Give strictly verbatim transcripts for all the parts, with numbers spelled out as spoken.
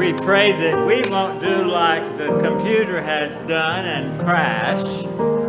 we pray that we won't do like the computer has done and crash.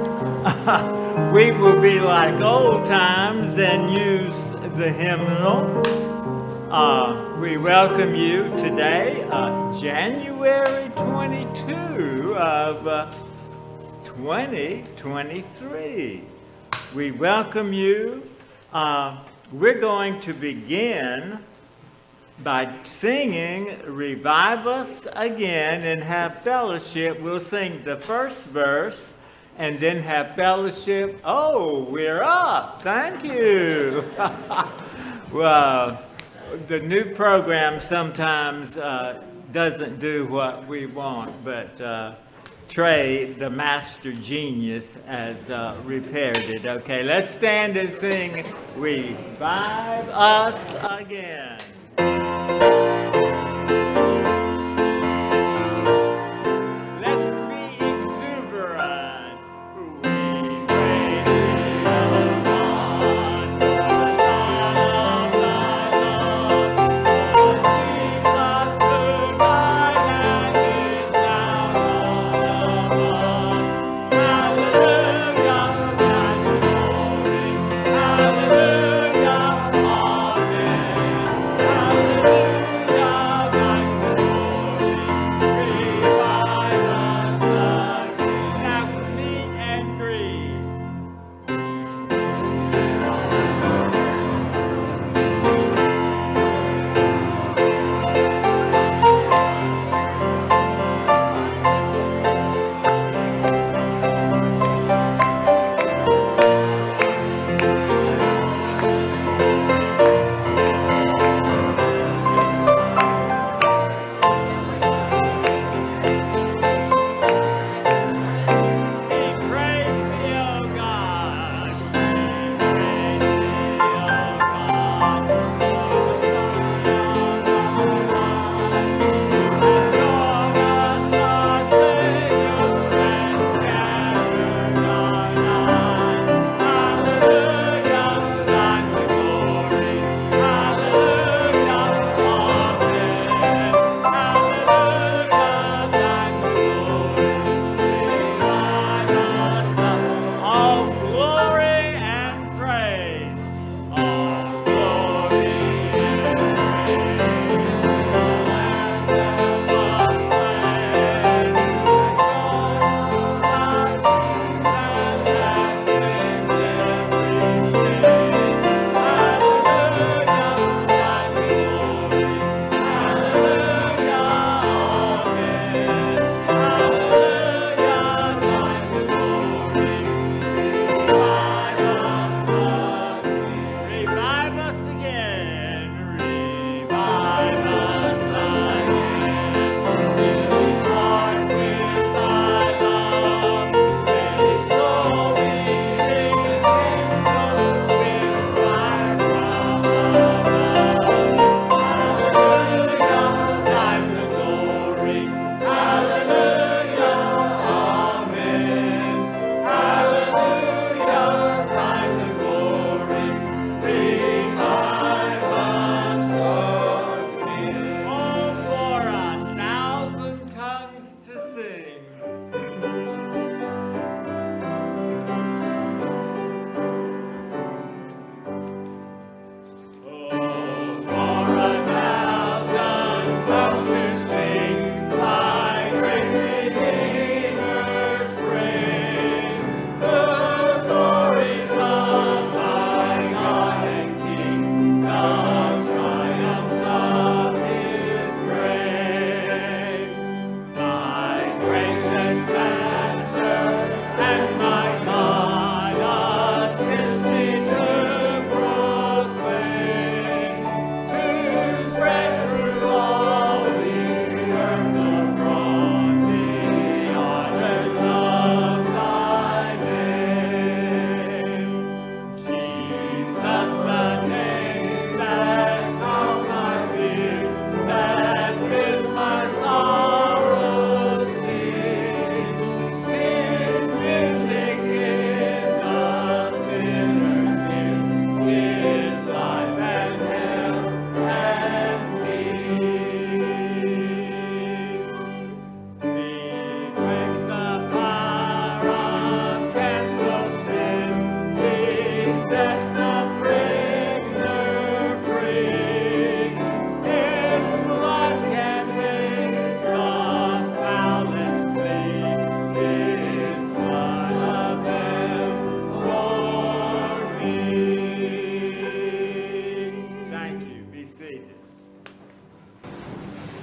We will be like old times and use the hymnal. Uh, we welcome you today, uh, January twenty-second of uh, twenty twenty-three. We welcome you. Uh, we're going to begin by singing Revive Us Again and have fellowship. We'll sing the first verse and then have fellowship. Oh, we're up. Thank you. Well, the new program sometimes uh, doesn't do what we want, but uh, Trey, the master genius, has uh, repaired it. Okay, let's stand and sing Revive Us Again. Hallelujah, amen.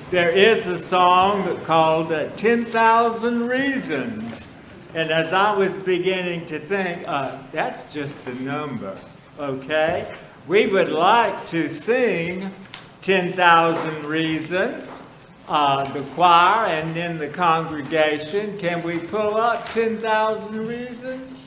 there is a song called uh, ten thousand Reasons. And as I was beginning to think, uh, that's just a number, okay? We would like to sing ten thousand Reasons, uh, the choir and then the congregation. Can we pull up ten thousand Reasons?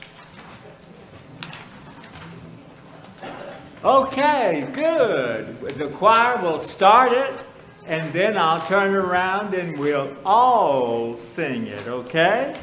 Okay, good. The choir will start it, and then I'll turn around and we'll all sing it, okay?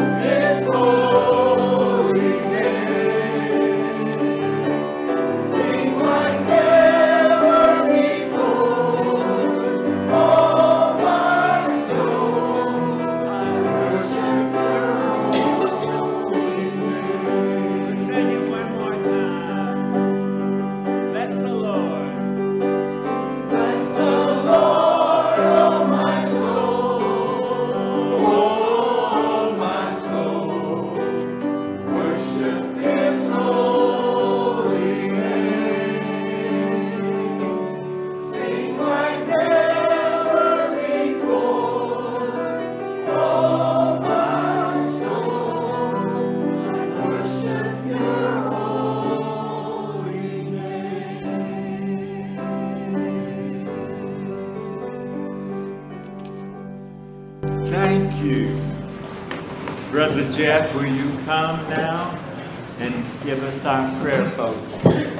Thank you. Brother Jeff, will you come now and give us our prayer focus?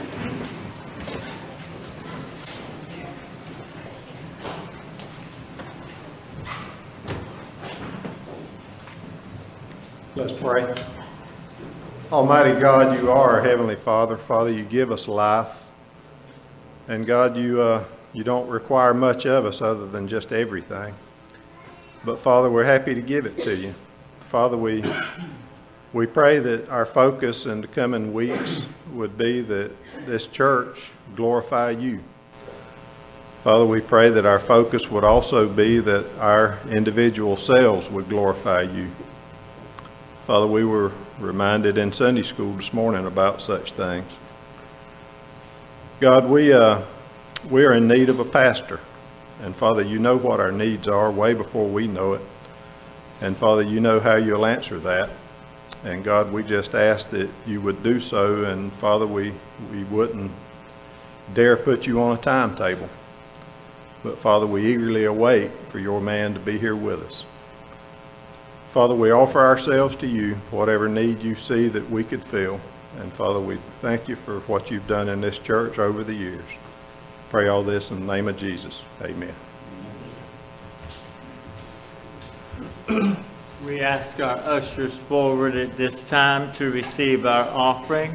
Let's pray. Almighty God, you are our Heavenly Father. Father, you give us life. And God, you, uh, you don't require much of us other than just everything. But Father, we're happy to give it to you. Father, we, we pray that our focus in the coming weeks would be that this church glorify you. Father, we pray that our focus would also be that our individual selves would glorify you. Father, we were reminded in Sunday school this morning about such things. God, we, uh, we are in need of a pastor. And Father, you know what our needs are way before we know it. And Father, you know how you'll answer that. And God, we just ask that you would do so. And Father, we, we wouldn't dare put you on a timetable. But Father, we eagerly await for your man to be here with us. Father, we offer ourselves to you, whatever need you see that we could fill. And Father, we thank you for what you've done in this church over the years. Pray all this in the name of Jesus. Amen. We ask our ushers forward at this time to receive our offering.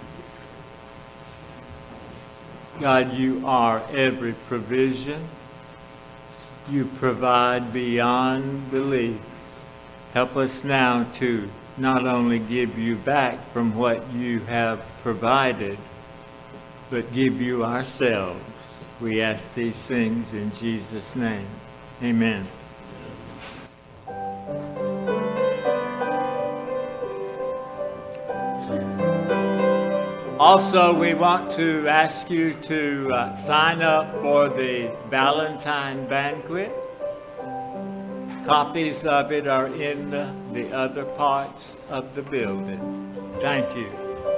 God, you are every provision. You provide beyond belief. Help us now to not only give you back from what you have provided, but give you ourselves. We ask these things in Jesus' name. Amen. Also, we want to ask you to uh, sign up for the Valentine banquet. Copies of it are in the, the other parts of the building. Thank you.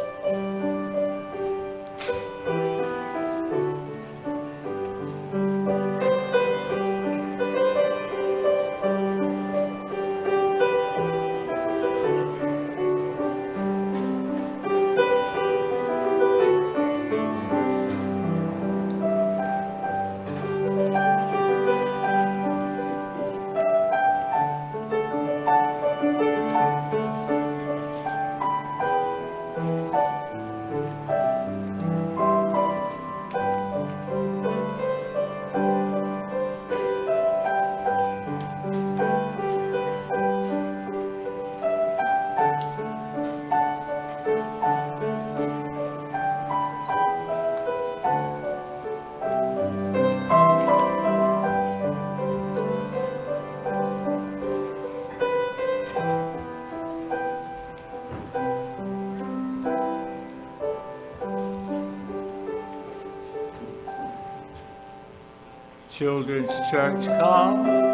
Children's Church call.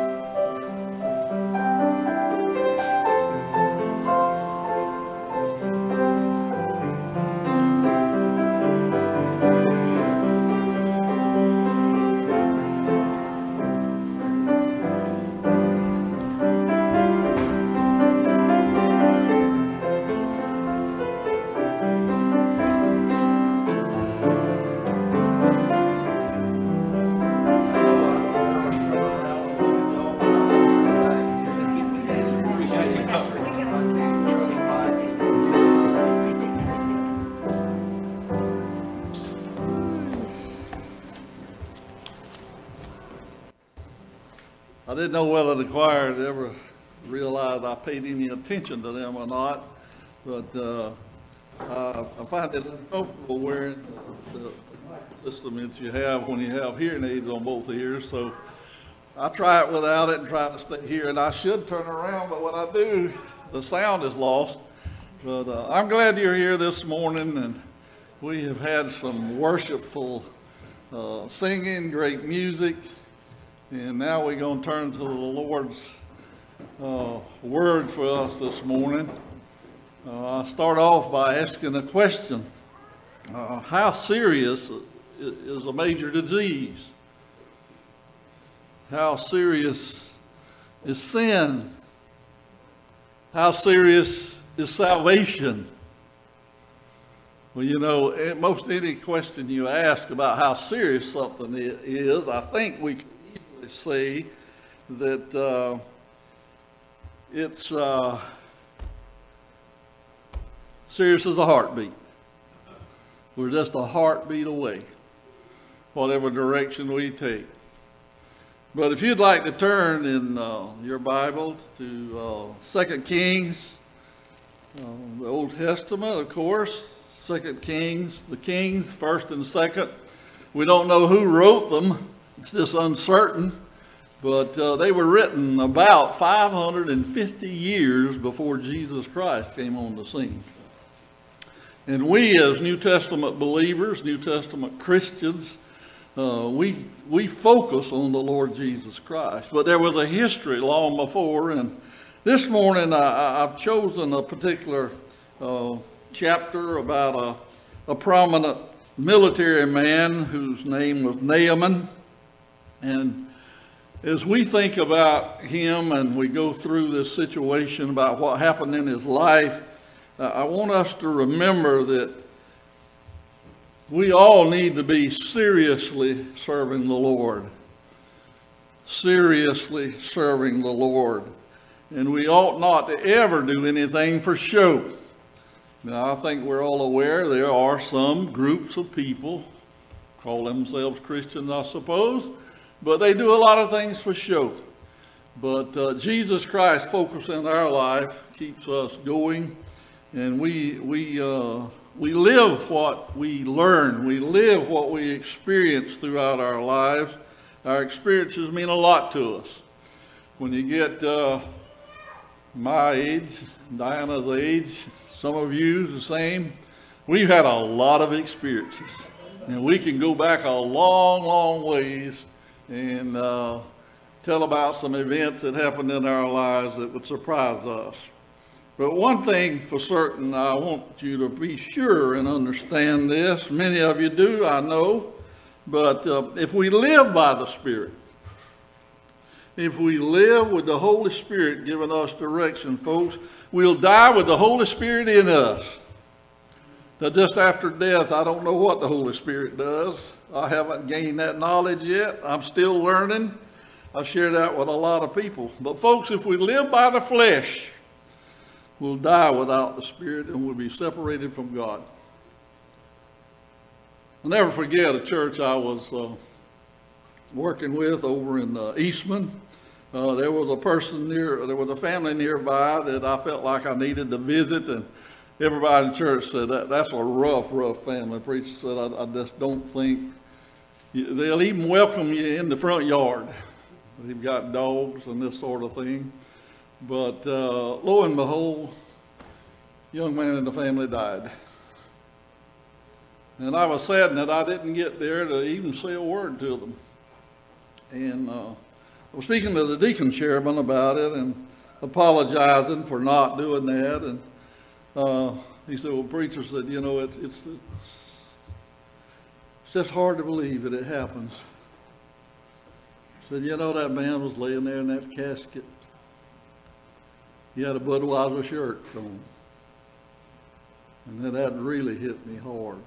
Hallelujah. didn't know whether the choir had ever realized I paid any attention to them or not, but uh, I, I find it uncomfortable wearing the, the mic system that you have when you have hearing aids on both ears, so I try it without it and try to stay here, and I should turn around, but when I do, the sound is lost. But uh, I'm glad you're here this morning, and we have had some worshipful uh, singing, great music, and now we're going to turn to the Lord's uh, word for us this morning. Uh, I'll start off by asking a question. Uh, how serious is a major disease? How serious is sin? How serious is salvation? Well, you know, most any question you ask about how serious something is, I think we can easily say that uh, it's uh, serious as a heartbeat. We're just a heartbeat away, whatever direction we take. But if you'd like to turn in uh, your Bible to uh, Second Kings, uh, the Old Testament, of course, Second Kings, the Kings, first and second. We don't know who wrote them. It's just uncertain. But uh, they were written about five hundred fifty years before Jesus Christ came on the scene. And we as New Testament believers, New Testament Christians, Uh, we we focus on the Lord Jesus Christ. But there was a history long before, and this morning I, I've chosen a particular uh, chapter about a, a prominent military man whose name was Naaman. And as we think about him and we go through this situation about what happened in his life, uh, I want us to remember that we all need to be seriously serving the Lord. Seriously serving the Lord. And we ought not to ever do anything for show. Now, I think we're all aware there are some groups of people, call themselves Christians, I suppose, but they do a lot of things for show. But uh, Jesus Christ focused in our life, keeps us going, and we, we, uh, We live what we learn. We live what we experience throughout our lives. Our experiences mean a lot to us. When you get uh, my age, Diana's age, some of you the same, we've had a lot of experiences. And we can go back a long, long ways and uh, tell about some events that happened in our lives that would surprise us. But one thing for certain, I want you to be sure and understand this. Many of you do, I know. But uh, if we live by the Spirit, if we live with the Holy Spirit giving us direction, folks, we'll die with the Holy Spirit in us. Now, just after death, I don't know what the Holy Spirit does. I haven't gained that knowledge yet. I'm still learning. I share that with a lot of people. But folks, if we live by the flesh, we'll die without the Spirit and we'll be separated from God. I'll never forget a church I was uh, working with over in uh, Eastman. Uh, there was a person near, there was a family nearby that I felt like I needed to visit, and everybody in church said, that, that's a rough, rough family. The preacher said, I, I just don't think, you, they'll even welcome you in the front yard. They've got dogs and this sort of thing. But uh, lo and behold, young man in the family died. And I was saddened that I didn't get there to even say a word to them. And uh, I was speaking to the deacon chairman about it and apologizing for not doing that. And uh, he said, well, preacher said, you know, it, it's, it's, it's just hard to believe that it happens. He said, you know, that man was laying there in that casket. He had a Budweiser shirt on. And then that really hit me hard.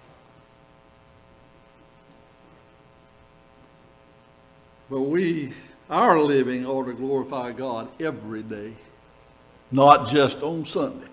But we, our living ought to glorify God every day, not just on Sunday.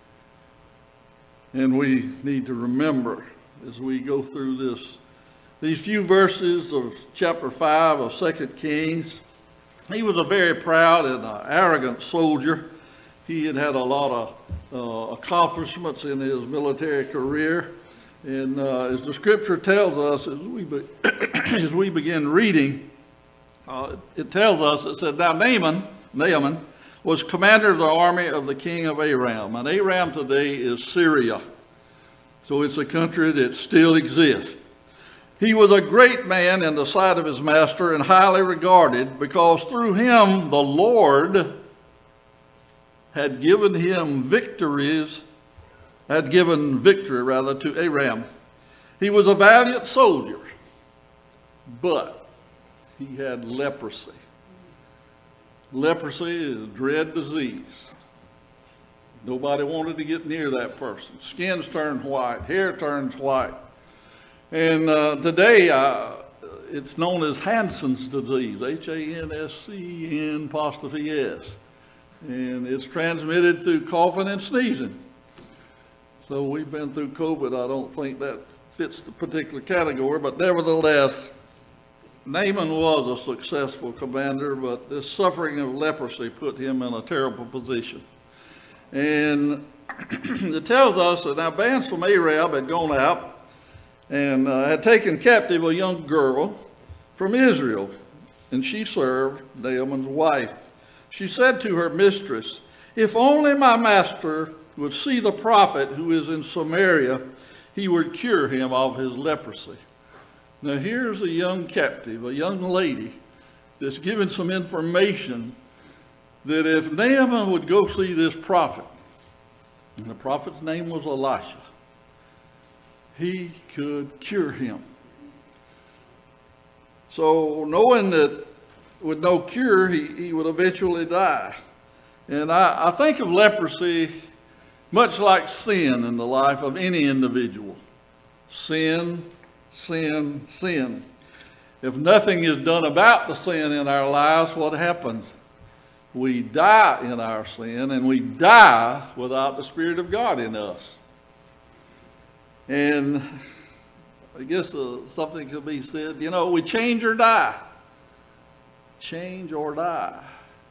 And we need to remember as we go through this, these few verses of chapter five of Second Kings, He was a very proud and uh, arrogant soldier. He had had a lot of uh, accomplishments in his military career. And uh, as the scripture tells us, as we, be as we begin reading, uh, it tells us, it said, now Naaman, Naaman was commander of the army of the king of Aram. And Aram today is Syria. So it's a country that still exists. He was a great man in the sight of his master and highly regarded, because through him the Lord had given him victories, had given victory rather to Aram. He was a valiant soldier, but he had leprosy. Leprosy is a dread disease. Nobody wanted to get near that person. Skins turn white, hair turns white. And uh, today, uh, it's known as Hansen's disease, H A N S C N apostrophe S. And it's transmitted through coughing and sneezing. So we've been through COVID. I don't think that fits the particular category, but nevertheless, Naaman was a successful commander, but this suffering of leprosy put him in a terrible position. And it tells us that now bands from Arab had gone out and uh, had taken captive a young girl from Israel, and she served Naaman's wife. She said to her mistress, if only my master would see the prophet who is in Samaria, he would cure him of his leprosy. Now here's a young captive, a young lady, that's given some information that if Naaman would go see this prophet, and the prophet's name was Elisha, he could cure him. So knowing that with no cure, he, he would eventually die. And I, I think of leprosy much like sin in the life of any individual. Sin, sin, sin. If nothing is done about the sin in our lives, what happens? We die in our sin, and we die without the Spirit of God in us. And I guess uh, something could be said, you know, we change or die. Change or die.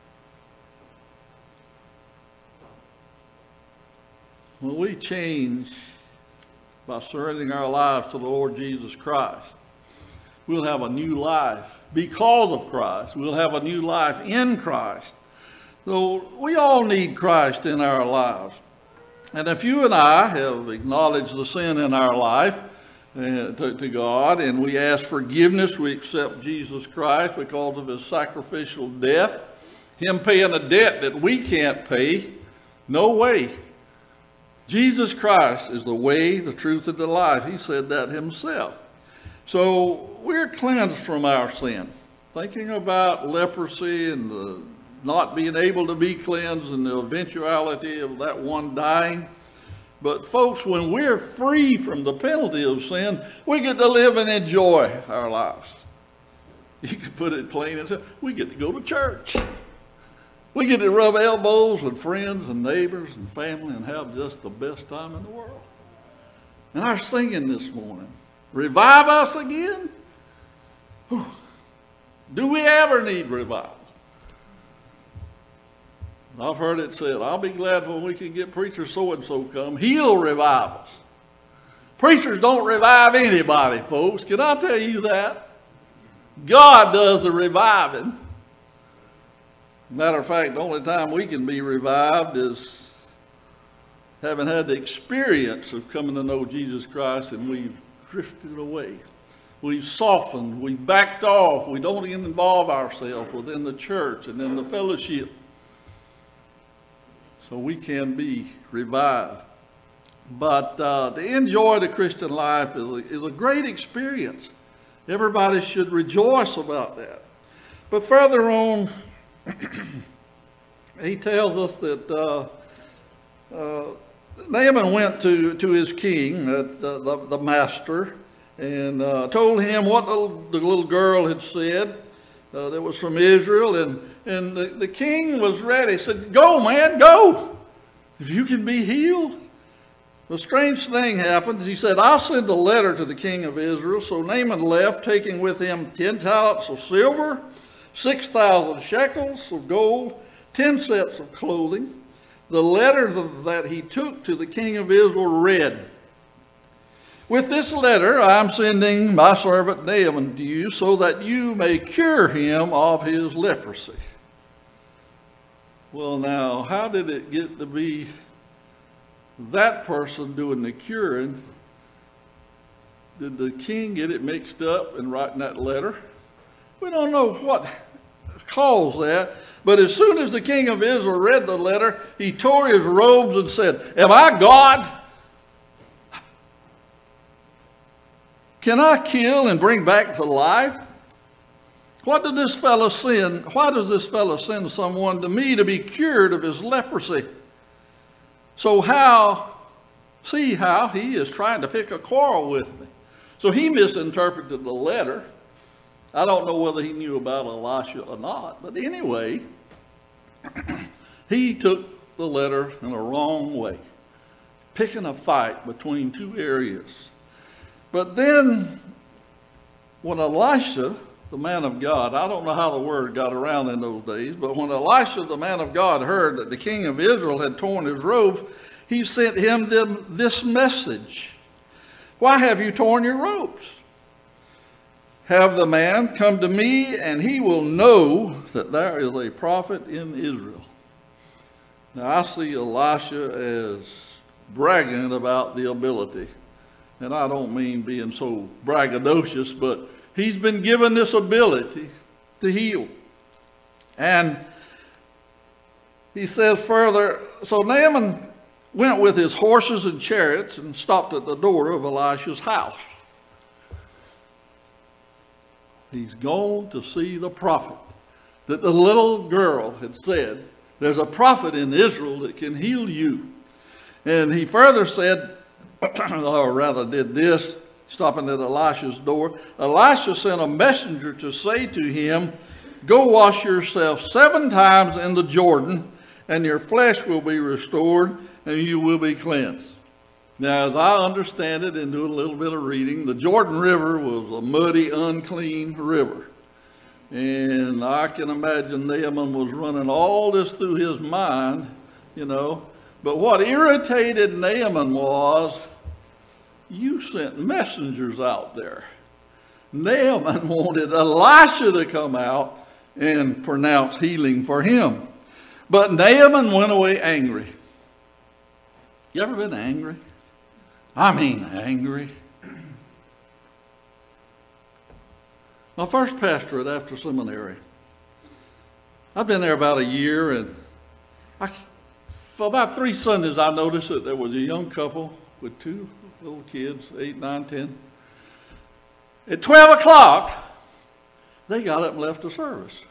When we change by surrendering our lives to the Lord Jesus Christ, we'll have a new life because of Christ. We'll have a new life in Christ. So we all need Christ in our lives. And if you and I have acknowledged the sin in our life uh, to, to God, and we ask forgiveness, we accept Jesus Christ because of his sacrificial death, him paying a debt that we can't pay, no way. Jesus Christ is the way, the truth, and the life. He said that himself. So we're cleansed from our sin. Thinking about leprosy and the not being able to be cleansed and the eventuality of that one dying. But folks, when we're free from the penalty of sin, we get to live and enjoy our lives. You can put it plain and simple. We get to go to church. We get to rub elbows with friends and neighbors and family and have just the best time in the world. And our singing this morning, revive us again? Whew. Do we ever need revival? I've heard it said, I'll be glad when we can get preacher so-and-so come. He'll revive us. Preachers don't revive anybody, folks. Can I tell you that? God does the reviving. Matter of fact, the only time we can be revived is having had the experience of coming to know Jesus Christ and we've drifted away. We've softened, we've backed off, we don't even involve ourselves within the church and in the fellowship. So we can be revived. But uh, to enjoy the Christian life is a, is a great experience. Everybody should rejoice about that. But further on, he tells us that uh, uh, Naaman went to, to his king, uh, the, the, the master, and uh, told him what the, the little girl had said uh, that was from Israel. And, and the, the king was ready. He said, go, man, go. If you can be healed. The strange thing happened. He said, I'll send a letter to the king of Israel. So Naaman left, taking with him ten talents of silver, six thousand shekels of gold, ten sets of clothing. The letter that he took to the king of Israel read, "With this letter I am sending my servant Naaman to you, so that you may cure him of his leprosy." Well, now, how did it get to be that person doing the curing? Did the king get it mixed up in writing that letter? We don't know what caused that. But as soon as the king of Israel read the letter, he tore his robes and said, "Am I God? Can I kill and bring back to life? What did this fellow send? Why does this fellow send someone to me to be cured of his leprosy?" So how, see how he is trying to pick a quarrel with me. So he misinterpreted the letter. I don't know whether he knew about Elisha or not, but anyway, he took the letter in a wrong way, picking a fight between two areas. But then, when Elisha, the man of God, I don't know how the word got around in those days, but when Elisha, the man of God, heard that the king of Israel had torn his robes, he sent him this message: "Why have you torn your robes? Have the man come to me, and he will know that there is a prophet in Israel." Now, I see Elisha as bragging about the ability. And I don't mean being so braggadocious, but he's been given this ability to heal. And he says further, so Naaman went with his horses and chariots and stopped at the door of Elisha's house. He's gone to see the prophet that the little girl had said, "There's a prophet in Israel that can heal you." And he further said, or rather did this, stopping at Elisha's door. Elisha sent a messenger to say to him, "Go wash yourself seven times in the Jordan, and your flesh will be restored, and you will be cleansed." Now, as I understand it and do a little bit of reading, the Jordan River was a muddy, unclean river. And I can imagine Naaman was running all this through his mind, you know. But what irritated Naaman was, you sent messengers out there. Naaman wanted Elisha to come out and pronounce healing for him. But Naaman went away angry. You ever been angry? I mean angry. My first pastorate after seminary, I'd been there about a year, and I, for about three Sundays I noticed that there was a young couple with two little kids, eight, nine, ten. At twelve o'clock, they got up and left the service.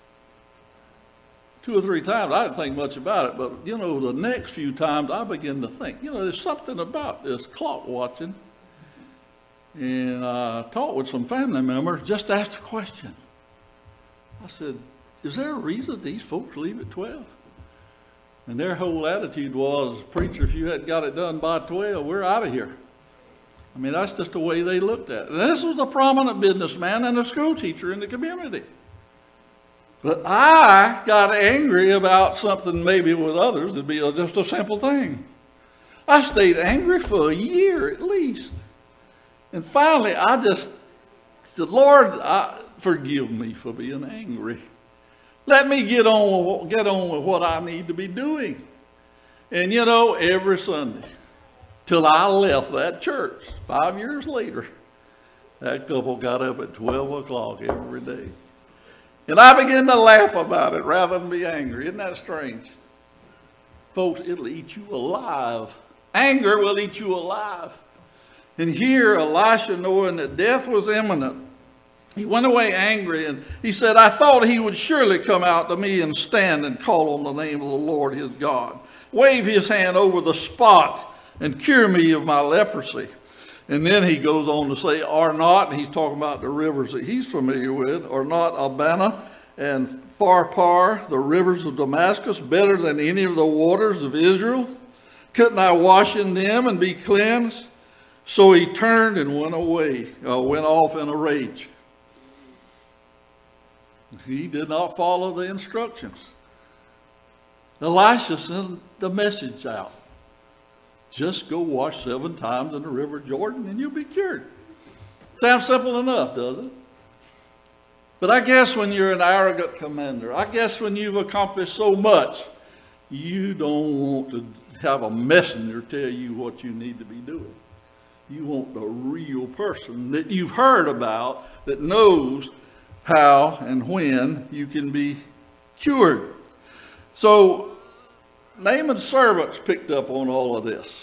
Two or three times, I didn't think much about it, but, you know, the next few times I began to think, you know, there's something about this clock watching. And I talked with some family members, just asked a question. I said, is there a reason these folks leave at twelve? And their whole attitude was, "Preacher, if you hadn't got it done by twelve, we're out of here." I mean, that's just the way they looked at it. And this was a prominent businessman and a school teacher in the community. But I got angry about something maybe with others. It'd be just a simple thing. I stayed angry for a year at least. And finally, I just said, "Lord, I, forgive me for being angry. Let me get on, get on with what I need to be doing." And you know, every Sunday, till I left that church, five years later, that couple got up at twelve o'clock every day. And I began to laugh about it rather than be angry. Isn't that strange? Folks, it'll eat you alive. Anger will eat you alive. And here, Elisha, knowing that death was imminent, he went away angry, and he said, "I thought he would surely come out to me and stand and call on the name of the Lord his God, wave his hand over the spot and cure me of my leprosy." And then he goes on to say, "Are not," and he's talking about the rivers that he's familiar with, "are not Abana and Pharpar, the rivers of Damascus, better than any of the waters of Israel? Couldn't I wash in them and be cleansed?" So he turned and went away, uh, went off in a rage. He did not follow the instructions. Elisha sent the message out. Just go wash seven times in the river Jordan and you'll be cured. Sounds simple enough, doesn't it? But I guess when you're an arrogant commander, I guess when you've accomplished so much, you don't want to have a messenger tell you what you need to be doing. You want the real person that you've heard about that knows how and when you can be cured. So Naaman's servants picked up on all of this.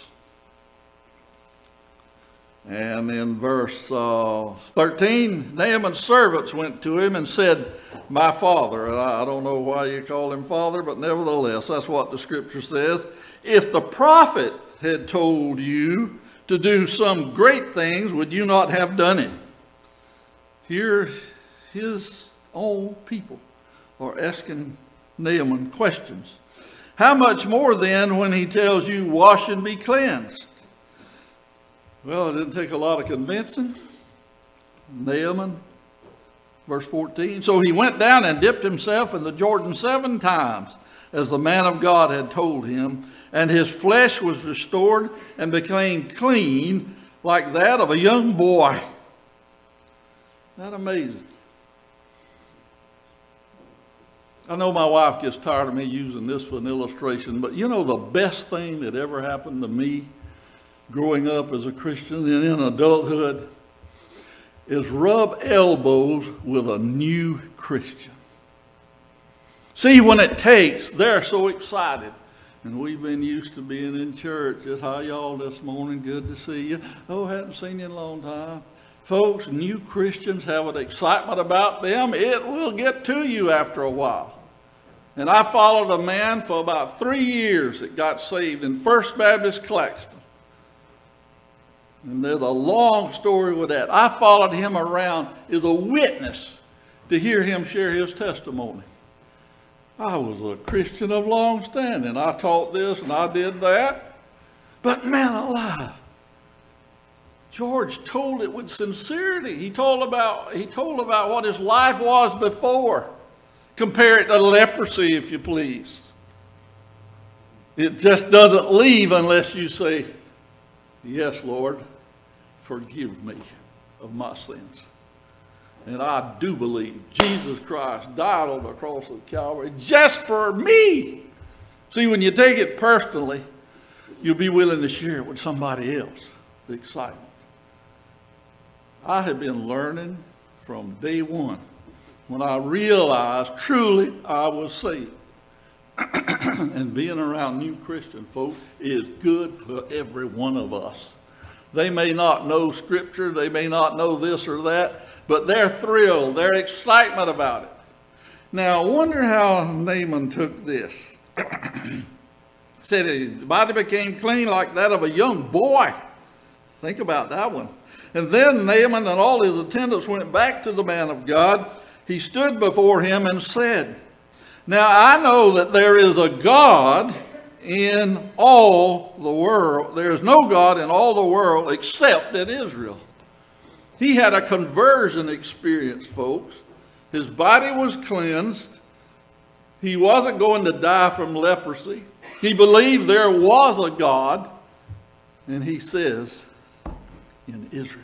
And in verse uh, thirteen, Naaman's servants went to him and said, my father, and I don't know why you call him father, but nevertheless, that's what the scripture says. If the prophet had told you to do some great things, would you not have done it? Here, his own people are asking Naaman questions. How much more then when he tells you, wash and be cleansed? Well, it didn't take a lot of convincing. Naaman, verse fourteen. So he went down and dipped himself in the Jordan seven times, as the man of God had told him, and his flesh was restored and became clean like that of a young boy. Isn't that amazing? I know my wife gets tired of me using this for an illustration, but you know the best thing that ever happened to me growing up as a Christian and in adulthood is rub elbows with a new Christian. See, when it takes, they're so excited. And we've been used to being in church. Just how y'all this morning? Good to see you. Oh, hadn't seen you in a long time. Folks, new Christians have an excitement about them. It will get to you after a while. And I followed a man for about three years that got saved in First Baptist Claxton. And there's a long story with that. I followed him around as a witness to hear him share his testimony. I was a Christian of long standing. I taught this and I did that. But man alive, George told it with sincerity. He told about, he told about what his life was before. Compare it to leprosy, if you please. It just doesn't leave unless you say, yes, Lord, forgive me of my sins. And I do believe Jesus Christ died on the cross of Calvary just for me. See, when you take it personally, you'll be willing to share it with somebody else, the excitement. I have been learning from day one when I realized truly I was saved. And being around new Christian folk is good for every one of us. They may not know Scripture, they may not know this or that, but they're thrilled, their excitement about it. Now, I wonder how Naaman took this. Said his body became clean like that of a young boy. Think about that one. And then Naaman and all his attendants went back to the man of God. He stood before him and said, now I know that there is a God in all the world. There is no God in all the world except in Israel. He had a conversion experience, folks. His body was cleansed. He wasn't going to die from leprosy. He believed there was a God. And he says, in Israel.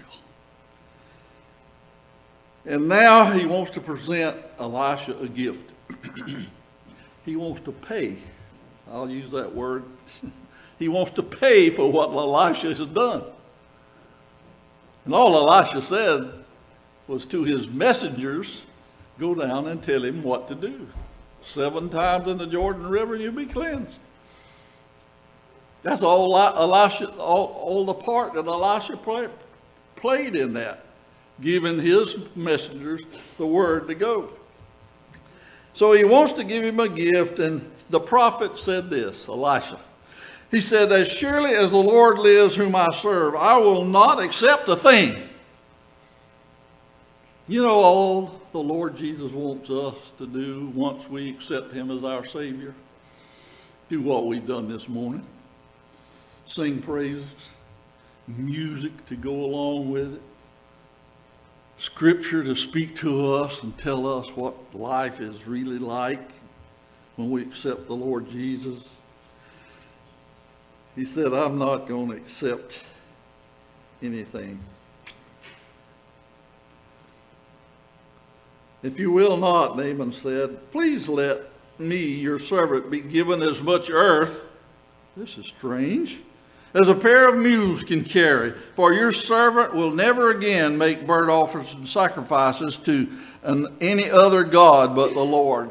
And now he wants to present Elisha a gift. He wants to pay. I'll use that word. He wants to pay for what Elisha has done. And all Elisha said was to his messengers, go down and tell him what to do. Seven times in the Jordan River, you'll be cleansed. That's all Elisha, all, all the part that Elisha play, played in that, giving his messengers the word to go. So he wants to give him a gift, and the prophet said this, Elisha. He said, as surely as the Lord lives whom I serve, I will not accept a thing. You know all the Lord Jesus wants us to do once we accept him as our Savior? Do what we've done this morning. Sing praises, music to go along with it, Scripture to speak to us and tell us what life is really like when we accept the Lord Jesus. He said, I'm not going to accept anything. If you will not, Naaman said, please let me, your servant, be given as much earth, this is strange, as a pair of mules can carry. For your servant will never again make burnt offerings and sacrifices to an, any other god but the Lord.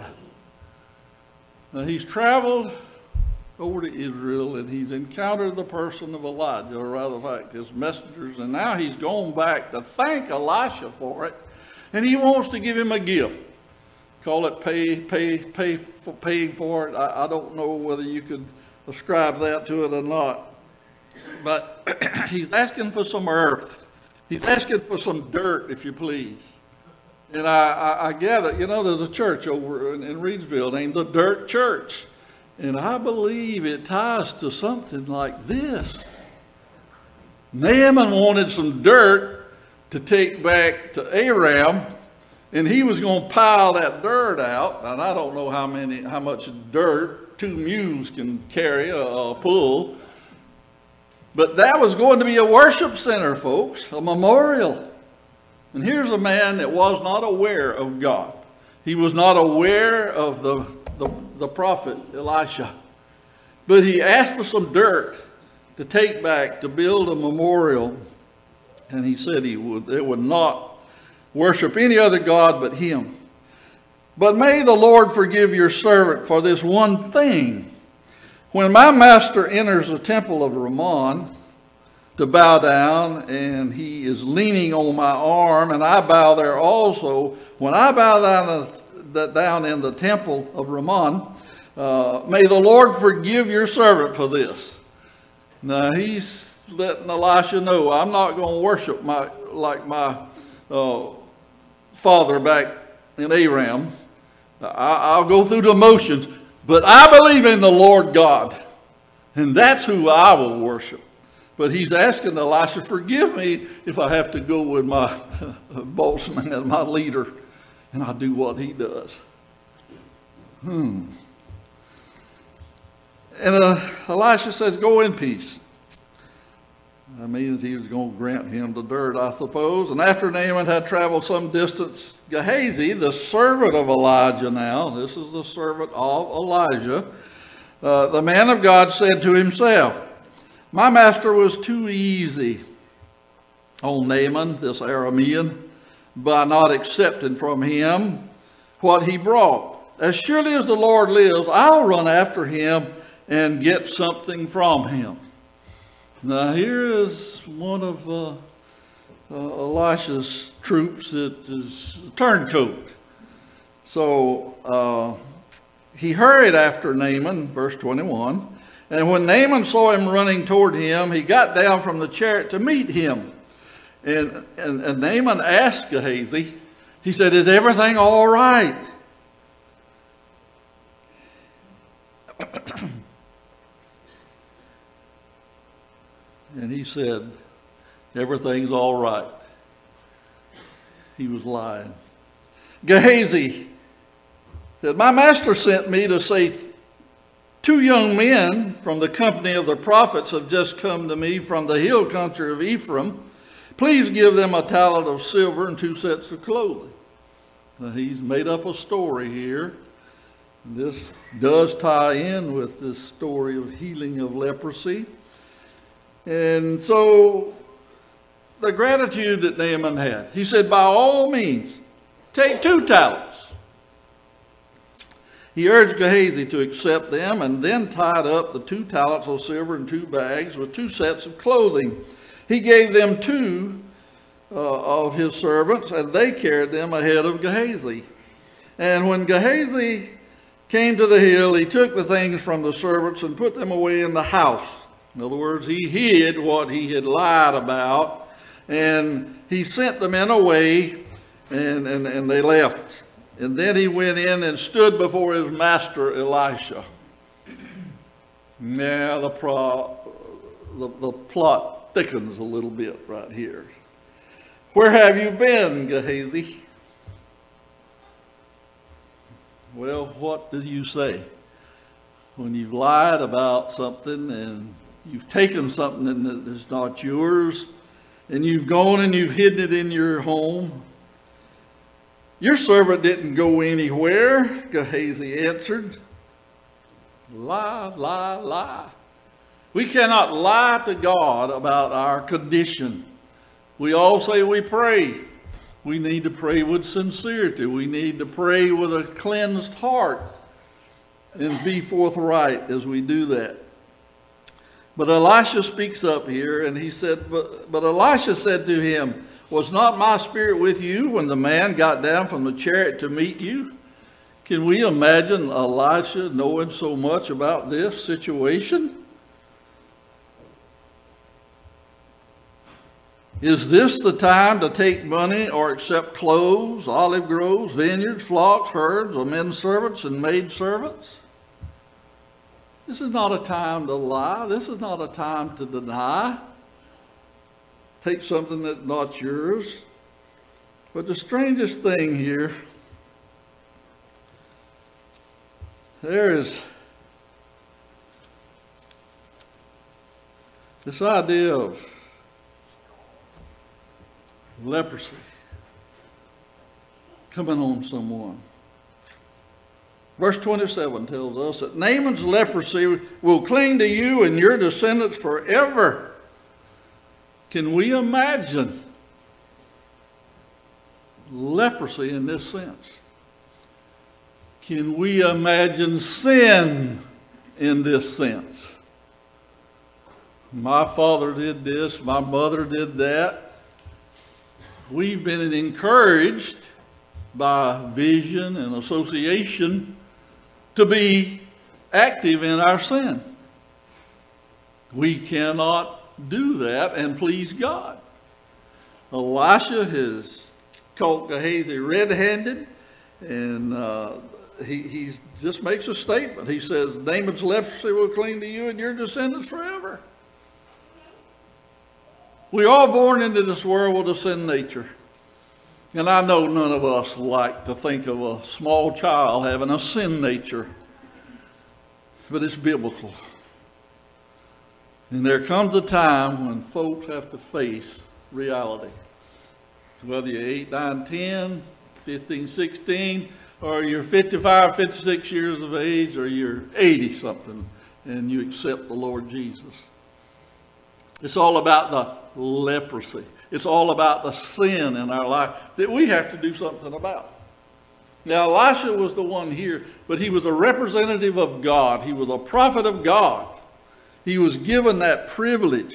Now he's traveled over to Israel and he's encountered the person of Elijah, or rather fact, his messengers, and now he's gone back to thank Elisha for it, and he wants to give him a gift. Call it pay, pay, pay for paying for it. I, I don't know whether you could ascribe that to it or not. But he's asking for some earth. He's asking for some dirt, if you please. And I, I, I gather, you know, there's a church over in, in Reedsville named the Dirt Church. And I believe it ties to something like this. Naaman wanted some dirt to take back to Aram, and he was going to pile that dirt out. And I don't know how many, how much dirt two mules can carry, a, a pull. But that was going to be a worship center, folks, a memorial. And here's a man that was not aware of God. He was not aware of the, the, the prophet Elisha. But he asked for some dirt to take back to build a memorial. And he said he would, they would not worship any other god but him. But may the Lord forgive your servant for this one thing. When my master enters the temple of Rimmon to bow down, and he is leaning on my arm, and I bow there also, when I bow down, down in the temple of Rimmon, uh, may the Lord forgive your servant for this. Now he's letting Elisha know, I'm not going to worship my like my uh, father back in Aram. I, I'll go through the motions. But I believe in the Lord God, and that's who I will worship. But he's asking Elisha, forgive me if I have to go with my bossman and my leader, and I do what he does. Hmm. And uh, Elisha says, go in peace. That means he was going to grant him the dirt, I suppose. And after Naaman had traveled some distance, Gehazi, the servant of Elijah now, this is the servant of Elijah, uh, the man of God said to himself, my master was too easy on Naaman, this Aramean, by not accepting from him what he brought. As surely as the Lord lives, I'll run after him and get something from him. Now here is one of uh, uh, Elisha's troops that is a turncoat. So uh, he hurried after Naaman, verse twenty-one. And when Naaman saw him running toward him, he got down from the chariot to meet him. And, and, and Naaman asked Gehazi, he said, is everything all right? And he said, everything's all right. He was lying. Gehazi said, my master sent me to say, two young men from the company of the prophets have just come to me from the hill country of Ephraim. Please give them a talent of silver and two sets of clothing. Now, he's made up a story here. This does tie in with this story of healing of leprosy. And so the gratitude that Naaman had, he said, by all means, take two talents. He urged Gehazi to accept them and then tied up the two talents of silver in two bags with two sets of clothing. He gave them two uh, of his servants, and they carried them ahead of Gehazi. And when Gehazi came to the hill, he took the things from the servants and put them away in the house. In other words, he hid what he had lied about, and he sent the men away, and, and, and they left. And then he went in and stood before his master Elisha. Now the, pro, the, the plot thickens a little bit right here. Where have you been, Gehazi? Well, what do you say when you've lied about something and you've taken something that is not yours and you've gone and you've hidden it in your home? Your servant didn't go anywhere, Gehazi answered. Lie, lie, lie. We cannot lie to God about our condition. We all say we pray. We need to pray with sincerity. We need to pray with a cleansed heart and be forthright as we do that. But Elisha speaks up here and he said, but, but Elisha said to him, was not my spirit with you when the man got down from the chariot to meet you? Can we imagine Elisha knowing so much about this situation? Is this the time to take money or accept clothes, olive groves, vineyards, flocks, herds, or men servants and maid servants? This is not a time to lie. This is not a time to deny. Take something that's not yours. But the strangest thing here, there is this idea of leprosy coming on someone. Verse twenty-seven tells us that Naaman's leprosy will cling to you and your descendants forever. Can we imagine leprosy in this sense? Can we imagine sin in this sense? My father did this, my mother did that. We've been encouraged by vision and association to be active in our sin. We cannot do that and please God. Elisha has caught Gehazi red-handed, and uh, he he's, just makes a statement. He says, Naaman's leprosy will cling to you and your descendants forever. We're all born into this world with a sin nature. And I know none of us like to think of a small child having a sin nature. But it's biblical. And there comes a time when folks have to face reality. Whether you're eight, nine, ten, fifteen, sixteen, or you're fifty-five, fifty-six years of age, or you're eighty something, and you accept the Lord Jesus. It's all about the leprosy. It's all about the sin in our life that we have to do something about. Now, Elisha was the one here, but he was a representative of God. He was a prophet of God. He was given that privilege.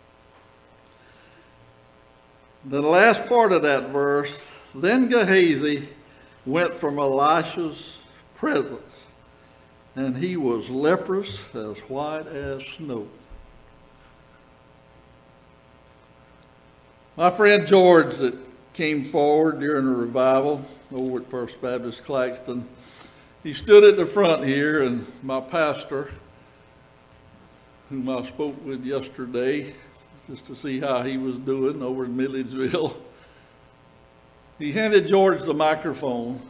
The last part of that verse, then Gehazi went from Elisha's presence, and he was leprous as white as snow. My friend George that came forward during a revival over at First Baptist Claxton, he stood at the front here, and my pastor, whom I spoke with yesterday, just to see how he was doing over in Milledgeville, he handed George the microphone.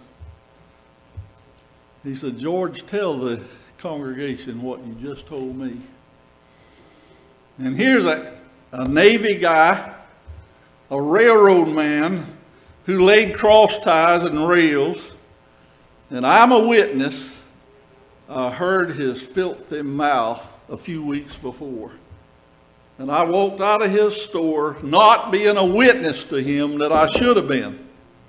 He said, George, tell the congregation what you just told me. And here's a, a Navy guy, a railroad man who laid cross ties and rails, and I'm a witness. I heard his filthy mouth a few weeks before. And I walked out of his store not being a witness to him that I should have been.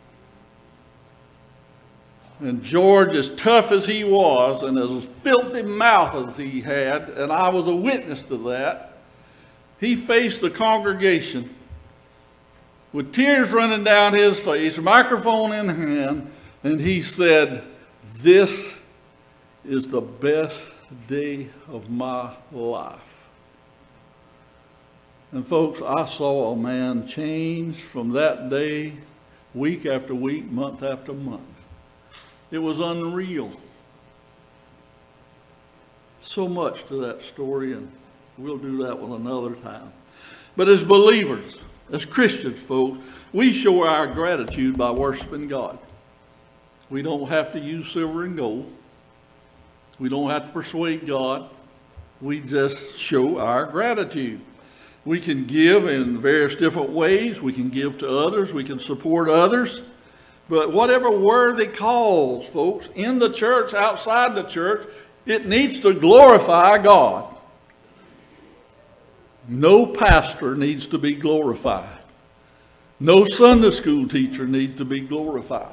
And George, as tough as he was and as filthy mouth as he had, and I was a witness to that, he faced the congregation with tears running down his face, microphone in hand, and he said, this is the best day of my life. And folks, I saw a man change from that day, week after week, month after month. It was unreal. So much to that story, and we'll do that one another time. But as believers, As Christians, folks, we show our gratitude by worshiping God. We don't have to use silver and gold. We don't have to persuade God. We just show our gratitude. We can give in various different ways. We can give to others. We can support others. But whatever worthy cause, folks, in the church, outside the church, it needs to glorify God. No pastor needs to be glorified. No Sunday school teacher needs to be glorified.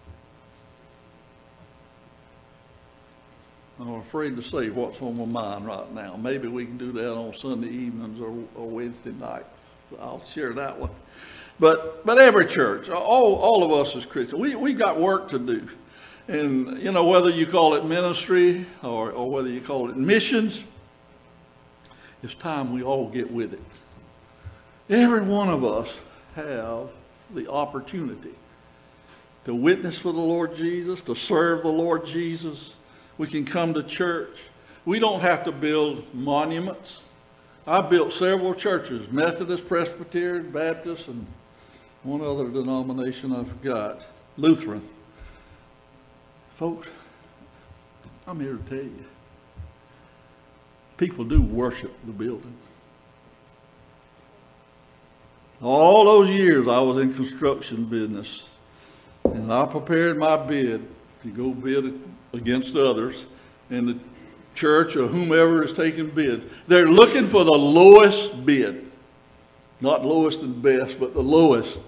I'm afraid to say what's on my mind right now. Maybe we can do that on Sunday evenings or, or Wednesday nights. I'll share that one. But but every church, all, all of us as Christians, we, we've got work to do. And, you know, whether you call it ministry or, or whether you call it missions, it's time we all get with it. Every one of us have the opportunity to witness for the Lord Jesus, to serve the Lord Jesus. We can come to church. We don't have to build monuments. I built several churches, Methodist, Presbyterian, Baptist, and one other denomination I forgot, Lutheran. Folks, I'm here to tell you, people do worship the building. All those years I was in construction business, and I prepared my bid to go bid against others, and the church or whomever is taking bids, they're looking for the lowest bid. Not lowest and best, but the lowest.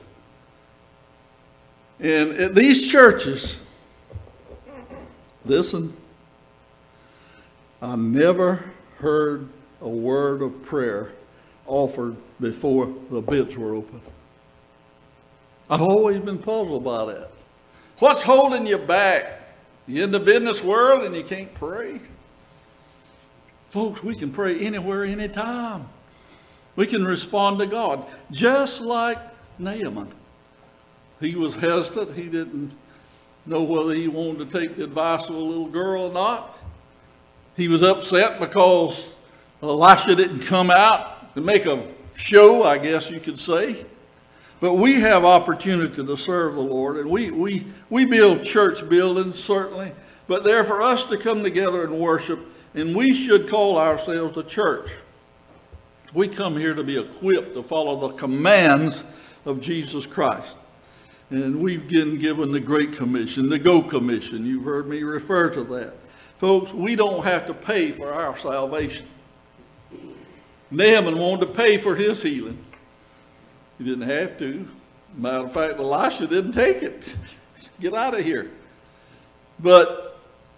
And at these churches, listen, I never heard a word of prayer offered before the bids were open. I've always been puzzled by that. What's holding you back? You in the business world and you can't pray? Folks, we can pray anywhere, anytime. We can respond to God, just like Naaman. He was hesitant. He didn't know whether he wanted to take the advice of a little girl or not. He was upset because Elisha didn't come out to make a show, I guess you could say. But we have opportunity to serve the Lord, and we, we, we build church buildings, certainly, but they're for us to come together and worship, and we should call ourselves the church. We come here to be equipped to follow the commands of Jesus Christ. And we've been given the Great Commission, the Go Commission. You've heard me refer to that. Folks, we don't have to pay for our salvation. Naaman wanted to pay for his healing. He didn't have to. Matter of fact, Elisha didn't take it. Get out of here. But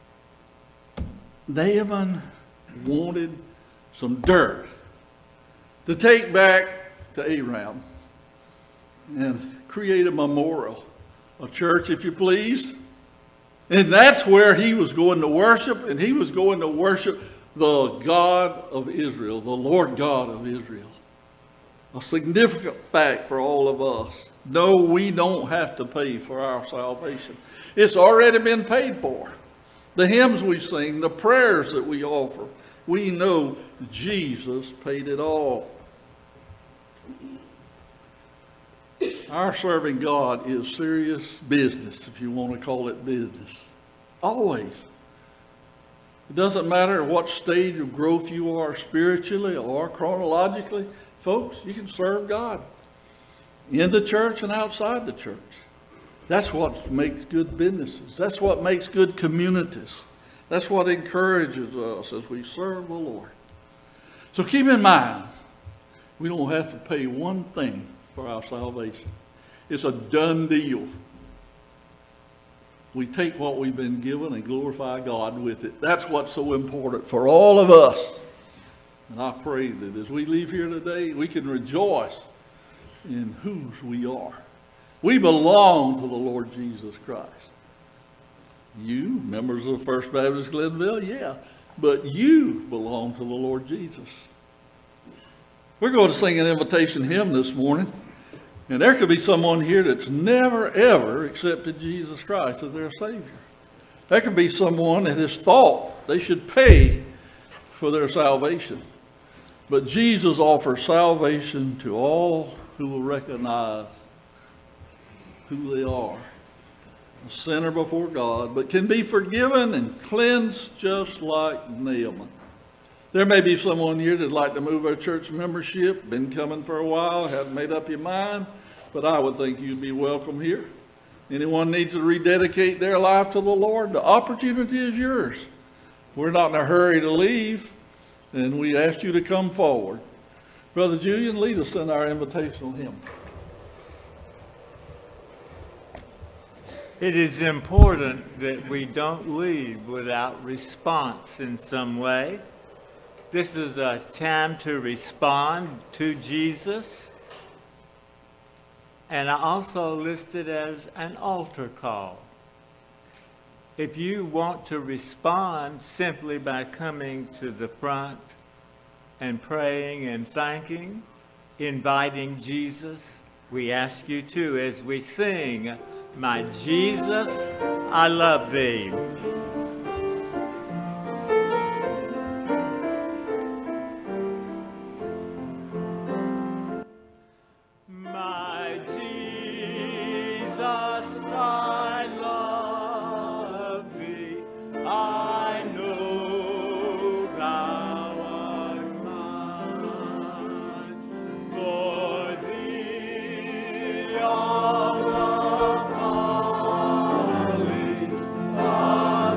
Naaman wanted some dirt to take back to Aram and create a memorial, a church, if you please. And that's where he was going to worship, and he was going to worship the God of Israel, the Lord God of Israel. A significant fact for all of us. No, we don't have to pay for our salvation. It's already been paid for. The hymns we sing, the prayers that we offer, we know Jesus paid it all. Our serving God is serious business, if you want to call it business. Always. It doesn't matter what stage of growth you are spiritually or chronologically. Folks, you can serve God in the church and outside the church. That's what makes good businesses. That's what makes good communities. That's what encourages us as we serve the Lord. So keep in mind, we don't have to pay one thing for our salvation. It's a done deal. We take what we've been given and glorify God with it. That's what's so important for all of us. And I pray that as we leave here today, we can rejoice in whose we are. We belong to the Lord Jesus Christ. You, members of First Baptist Glenville, yeah, but you belong to the Lord Jesus. We're going to sing an invitation hymn this morning. And there could be someone here that's never, ever accepted Jesus Christ as their Savior. There could be someone that has thought they should pay for their salvation. But Jesus offers salvation to all who will recognize who they are. A sinner before God, but can be forgiven and cleansed just like Naaman. There may be someone here that'd like to move our church membership, been coming for a while, hadn't made up your mind, but I would think you'd be welcome here. Anyone needs to rededicate their life to the Lord, the opportunity is yours. We're not in a hurry to leave, and we ask you to come forward. Brother Julian, lead us in our invitational hymn. It is important that we don't leave without response in some way. This is a time to respond to Jesus. And I also list it as an altar call. If you want to respond simply by coming to the front and praying and thanking, inviting Jesus, we ask you to as we sing, "My Jesus, I love thee." My Jesus, I love thee. I know thou art mine. For thee all the follies of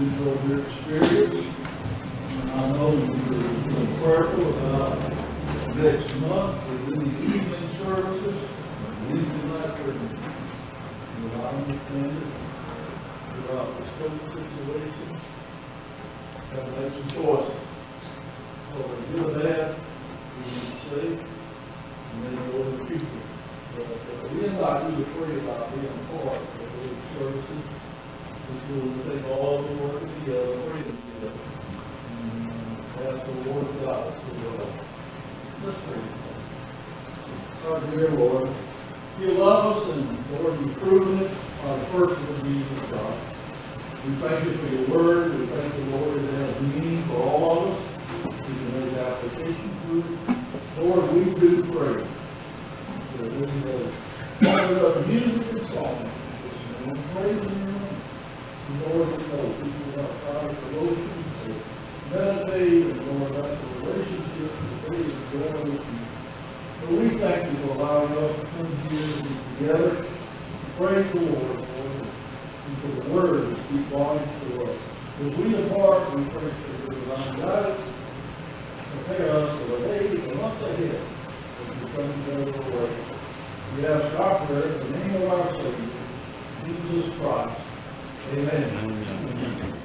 enjoyed your experience. And I know you're being prayerful about next month, we're doing the evening services, Wednesday night service. But I understand it, throughout this whole situation, got to make some choices. So when you're bad, you need to say, and then go to the future. But uh, we invite you to pray about being part of those services, which will take all the work together, pray together, and uh, ask the Lord God to uh, let's pray. Our dear Lord, you love us, and Lord, you've proven it by the person of Jesus Christ. We thank you for your word. We thank you, Lord, that it has meaning for all of us. We can make application to it. Lord, we do pray that we have gathered up music and song. And praise in your name. Lord, we know people have tried devotion to meditate, and Lord, that's a relationship that they enjoy with you. So we thank you for allowing us to come here and be together. Praise the Lord, Lord, and for the word to speak volumes to us. As we depart, we pray for your divine guidance. Prepare us for the days and months ahead as we come together for way. We ask our prayer in the name of our Savior, Jesus Christ. Amen. Amen.